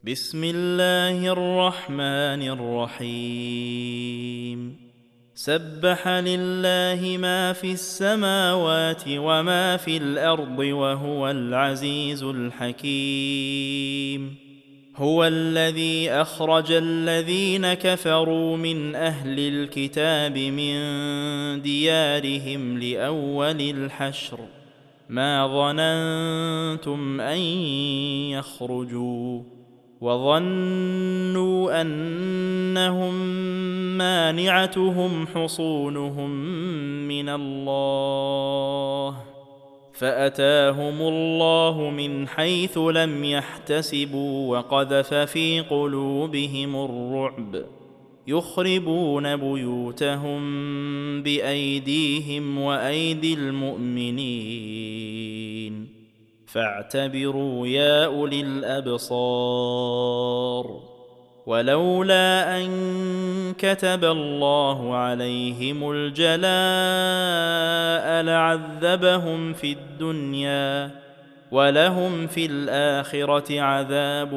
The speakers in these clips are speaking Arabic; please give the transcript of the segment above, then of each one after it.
بسم الله الرحمن الرحيم سبح لله ما في السماوات وما في الأرض وهو العزيز الحكيم هو الذي أخرج الذين كفروا من أهل الكتاب من ديارهم لأول الحشر ما ظننتم أن يخرجوا وظنوا أنهم مانعتهم حصونهم من الله فأتاهم الله من حيث لم يحتسبوا وقذف في قلوبهم الرعب يخربون بيوتهم بأيديهم وأيدي المؤمنين فاعتبروا يا أولي الأبصار ولولا أن كتب الله عليهم الجلاء لعذبهم في الدنيا ولهم في الآخرة عذاب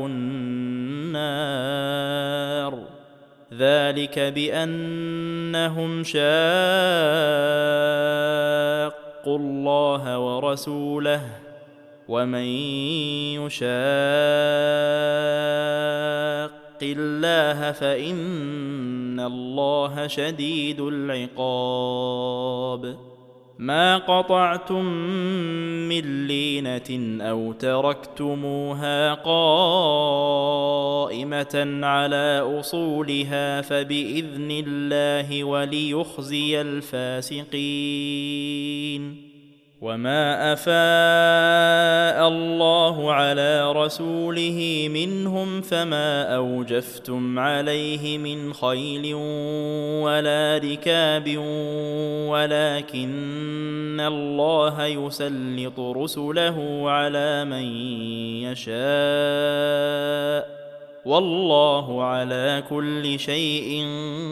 النار ذلك بأنهم شاقوا الله ورسوله ومن يشاق الله فإن الله شديد العقاب ما قطعتم من لينة أو تركتموها قائمة على أصولها فبإذن الله وليخزي الفاسقين وما أفاء الله على رسوله منهم فما أوجفتم عليه من خيل ولا ركاب ولكن الله يسلط رسله على من يشاء والله على كل شيء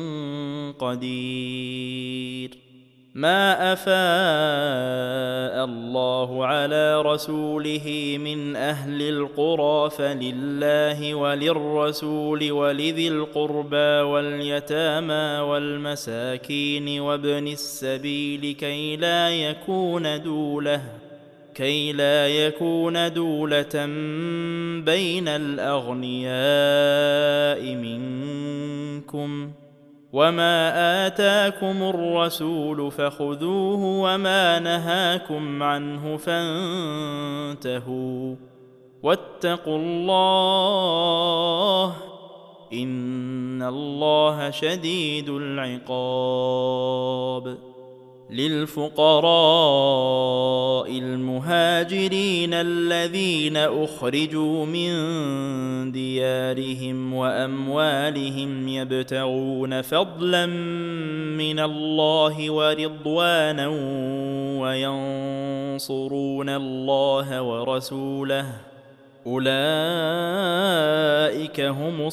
قدير ما أفاء الله على رسوله من أهل القرى فلله وللرسول ولذي القربى واليتامى والمساكين وابن السبيل كي لا يكون دولة بين الأغنياء منكم وما آتاكم الرسول فخذوه وما نهاكم عنه فانتهوا واتقوا الله إن الله شديد العقاب للفقراء المهاجرين الذين أخرجوا من ديارهم وأموالهم يبتغون فضلا من الله ورضوانا وينصرون الله ورسوله أولئك هم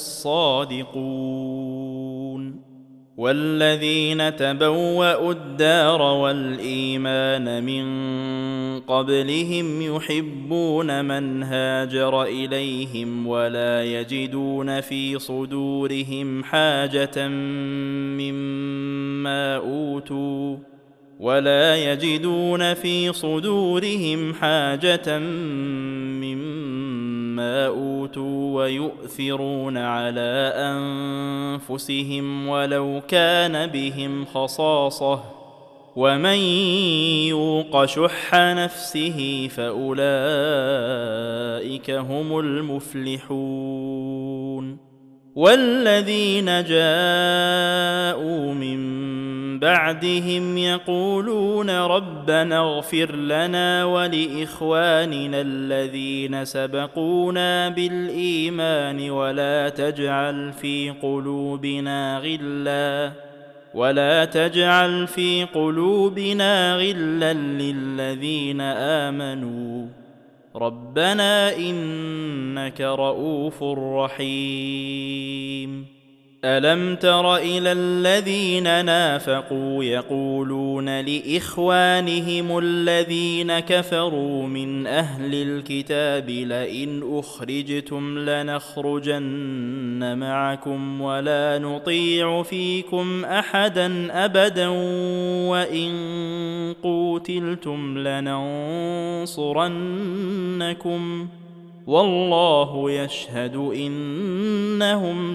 الصادقون والذين تبوأوا الدار والإيمان من قبلهم يحبون من هاجر إليهم ولا يجدون في صدورهم حاجة مما أوتوا ويؤثرون على أنفسهم ولو كان بهم خصاصة ومن يوق شح نفسه فأولئك هم المفلحون والذين جاءوا من بعدهم يقولون ربنا اغفر لنا ولإخواننا الذين سبقونا بالإيمان ولا تجعل في قلوبنا غلا للذين آمنوا ربنا إنك رؤوف رحيم ألم تر إلى الذين نافقوا يقولون لإخوانهم الذين كفروا من أهل الكتاب لئن أخرجتم لنخرجن معكم ولا نطيع فيكم أحدا أبدا وإن قوتلتم لننصرنكم والله يشهد إنهم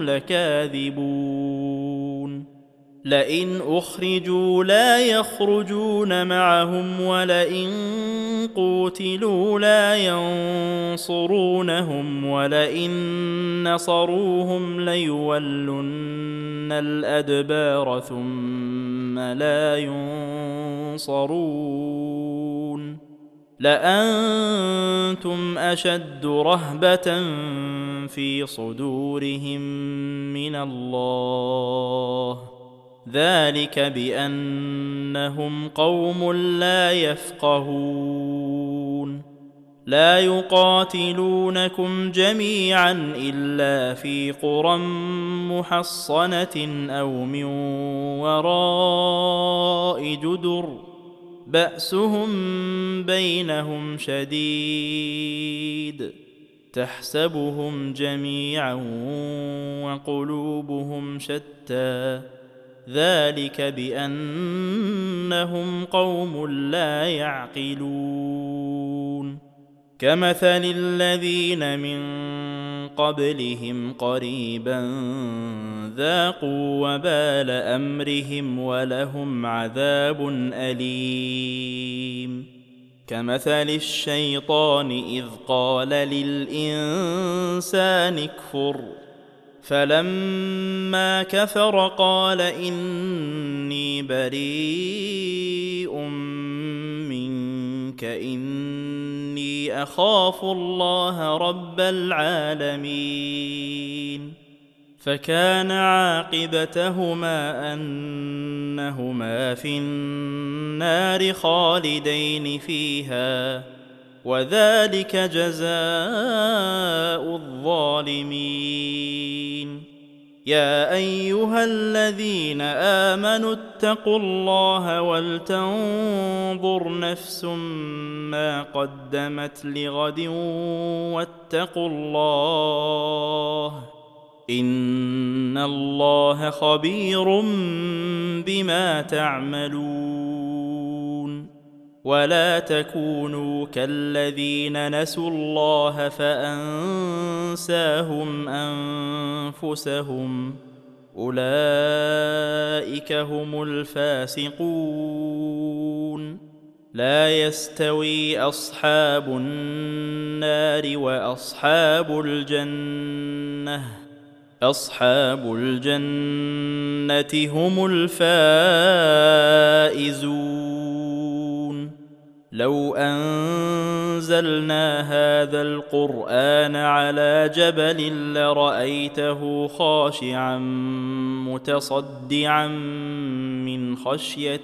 لكاذبون لئن أخرجوا لا يخرجون معهم ولئن قوتلوا لا ينصرونهم ولئن نصروهم ليولن الأدبار ثم لا ينصرون لأنتم أشد رهبة في صدورهم من الله ذلك بأنهم قوم لا يفقهون لا يقاتلونكم جميعا إلا في قرى محصنة أو من وراء جدر بأسهم بينهم شديد تحسبهم جميعا وقلوبهم شتى ذلك بأنهم قوم لا يعقلون كمثل الذين من قبلهم قريبا ذاقوا وبال أمرهم ولهم عذاب أليم كمثل الشيطان إذ قال للإنسان اكفر فلما كفر قال إني بريء منك إني أخاف الله رب العالمين فكان عاقبتهما أنهما في النار خالدين فيها وذلك جزاء الظالمين يا أيها الذين آمنوا اتقوا الله ولتنظر نفس ما قدمت لغد واتقوا الله إن الله خبير بما تعملون ولا تكونوا كالذين نسوا الله فأنساهم أنفسهم أولئك هم الفاسقون لا يستوي أصحاب النار وأصحاب الجنة أصحاب الجنة هم الفائزون لو أنزلنا هذا القرآن على جبل لرأيته خاشعا متصدعا من خشية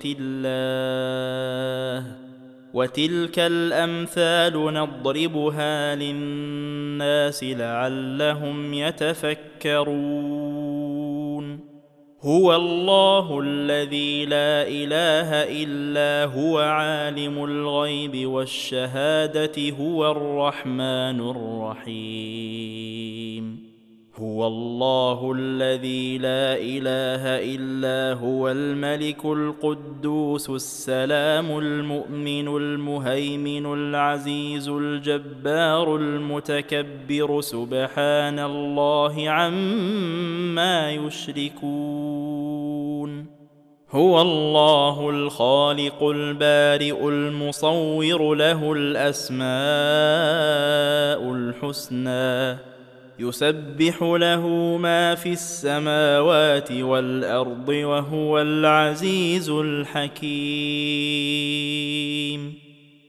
الله وتلك الأمثال نضربها للناس لعلهم يتفكرون هو الله الذي لا إله إلا هو عالم الغيب والشهادة هو الرحمن الرحيم هو الله الذي لا إله إلا هو الملك القدوس السلام المؤمن المهيمن العزيز الجبار المتكبر سبحان الله عما يشركون هو الله الخالق البارئ المصور له الأسماء الحسنى يسبح له ما في السماوات والأرض وهو العزيز الحكيم